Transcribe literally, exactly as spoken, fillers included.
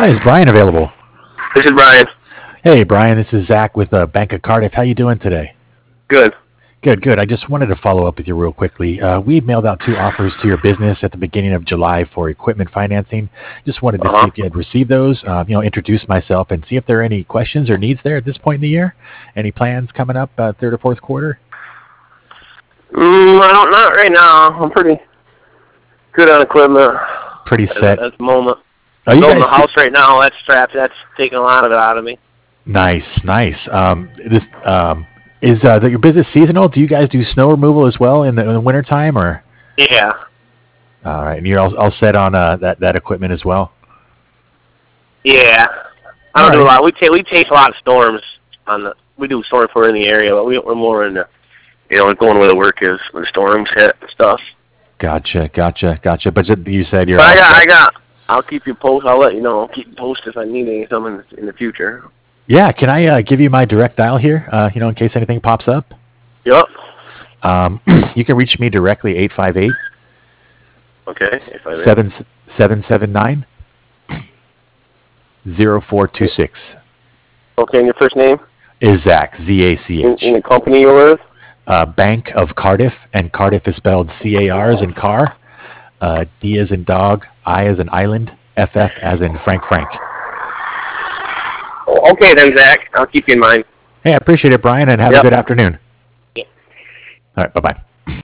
Hi, is Brian available? This is Brian. Hey, Brian, this is Zach with uh, Bank of Cardiff. How you doing today? Good. Good, good. I just wanted to follow up with you real quickly. Uh, we mailed out two offers to your business at the beginning of July for equipment financing. Just wanted to Uh-huh. see if you had received those, uh, you know, introduce myself and see if there are any questions or needs there at this point in the year. Any plans coming up uh, third or fourth quarter? Mm, I don't not right now. I'm pretty good on equipment Pretty at, set. at the moment. Are you Building guys a house right now. That's strapped. That's taking a lot of it out of me. nice, nice. Um, this um, is uh, the, your business seasonal? Do you guys do snow removal as well in the, in the wintertime, or? Yeah. All right, and you're all, all set on uh, that that equipment as well. Yeah. I All don't do a right. lot. We take we chase a lot of storms on the. We do storms for in the area, but we, we're more in the, you know, going where the work is when the storms hit and stuff. Gotcha, gotcha, gotcha. But you you said you're But I all got, I set. got. I'll keep you posted. I'll let you know. I'll keep you posted if I need anything in the, in the future. Yeah, can I uh, give you my direct dial here? Uh, you know, in case anything pops up. Yep. Um, you can reach me directly eight five eight Okay. If I may. seven seven seven nine zero four two six. Okay. And your first name Is Zach Z A C in, in H. the company you're with? Uh, Bank of Cardiff, and Cardiff is spelled C A R as in car, uh, D as in dog, I as in island, F F as in Frank Frank. Okay then, Zach. I'll keep you in mind. Hey, I appreciate it, Brian, and have a Yep. good afternoon. Yeah. All right, bye bye.